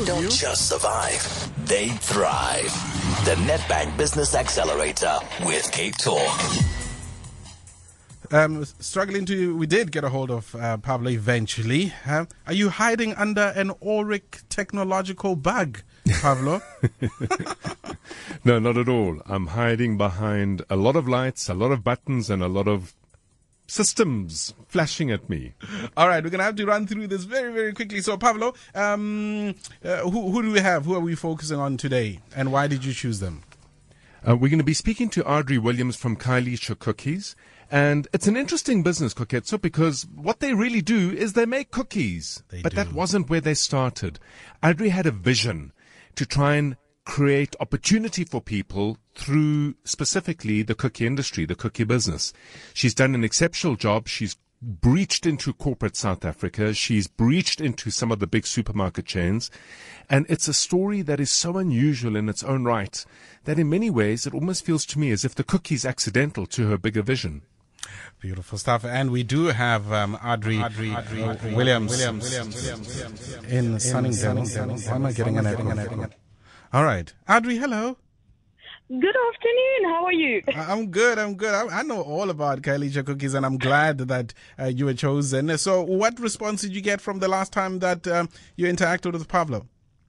don't just survive, they thrive. The Nedbank Business Accelerator with Cape Talk. We did get a hold of Pablo eventually. Are you hiding under an Auric technological bug, Pablo? No, not at all. I'm hiding behind a lot of lights, a lot of buttons, and a lot of systems flashing at me. All right, we're going to have to run through this very, very quickly. So, Pablo, who do we have? Who are we focusing on today? And why did you choose them? We're going to be speaking to Audrey Williams from Khayelitsha Cookies. And it's an interesting business, Koketso, because what they really do is they make cookies. But that wasn't where they started. Audrey had a vision to try and create opportunity for people through specifically the cookie industry, the cookie business. She's done an exceptional job. She's breached into corporate South Africa. She's breached into some of the big supermarket chains. And it's a story that is so unusual in its own right that in many ways it almost feels to me as if the cookie is accidental to her bigger vision. Beautiful stuff. And we do have Audrey Williams in Sunningdale. Why am I getting an echo? All right. Audrey, hello. Good afternoon. How are you? I'm good. I know all about Khayelitsha Cookies, and I'm glad that you were chosen. So what response did you get from the last time that you interacted with Pablo?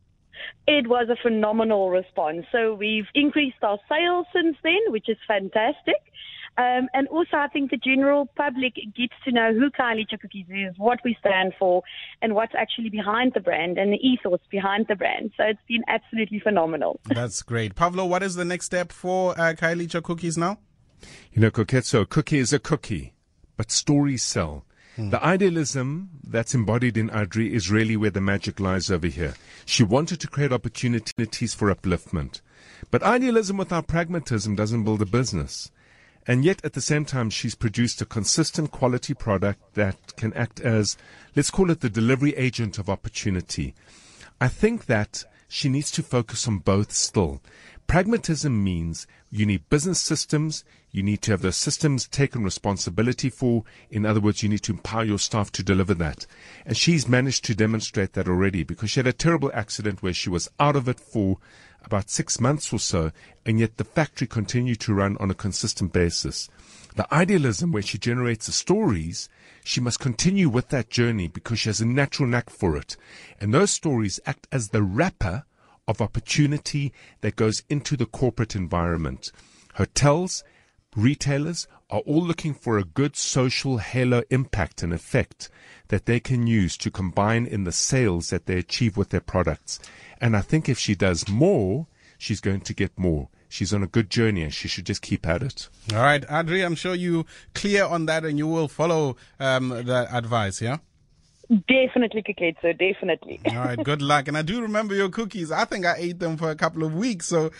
It was a phenomenal response. So we've increased our sales since then, which is fantastic. And also, I think the general public gets to know who Khayelitsha Cookies is, what we stand for, and what's actually behind the brand and the ethos behind the brand. So it's been absolutely phenomenal. That's great. Pablo, what is the next step for Khayelitsha Cookies now? You know, Koketso, a cookie is a cookie, but stories sell. The idealism that's embodied in Audrey is really where the magic lies over here. She wanted to create opportunities for upliftment. But idealism without pragmatism doesn't build a business. And yet, at the same time, she's produced a consistent quality product that can act as, let's call it the delivery agent of opportunity. I think that she needs to focus on both still. Pragmatism means you need business systems. You need to have those systems taken responsibility for. In other words, you need to empower your staff to deliver that. And she's managed to demonstrate that already because she had a terrible accident where she was out of it for about 6 months or so, and yet the factory continued to run on a consistent basis. The idealism where she generates the stories, she must continue with that journey because she has a natural knack for it. And those stories act as the wrapper of opportunity that goes into the corporate environment. Hotels, retailers are all looking for a good social halo impact and effect that they can use to combine in the sales that they achieve with their products. And I think if she does more, she's going to get more. She's on a good journey and she should just keep at it. All right, Audrey, I'm sure you're clear on that and you will follow that advice, yeah? Definitely, Koketso, definitely. All right, good luck. And I do remember your cookies. I think I ate them for a couple of weeks, so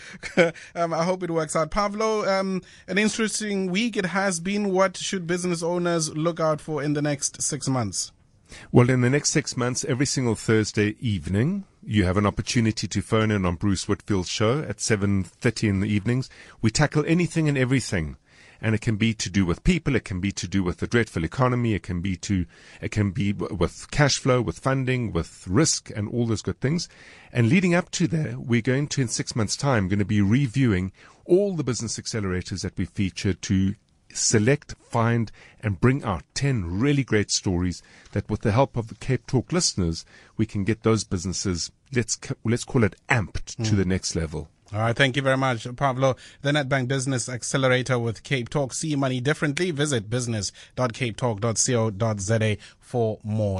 I hope it works out. Pablo, an interesting week it has been. What should business owners look out for in the next 6 months? Well, in the next 6 months, every single Thursday evening, you have an opportunity to phone in on Bruce Whitfield's show at 7:30 in the evenings. We tackle anything and everything. And it can be to do with people, it can be to do with the dreadful economy, it can be with cash flow, with funding, with risk, and all those good things. And leading up to there, we're going to, in 6 months' time, going to be reviewing all the business accelerators that we feature to select, find, and bring out 10 really great stories that with the help of the Cape Talk listeners, we can get those businesses, let's call it amped to the next level. All right, thank you very much, Pablo. The Nedbank Business Accelerator with Cape Talk. See money differently. Visit business.capetalk.co.za for more.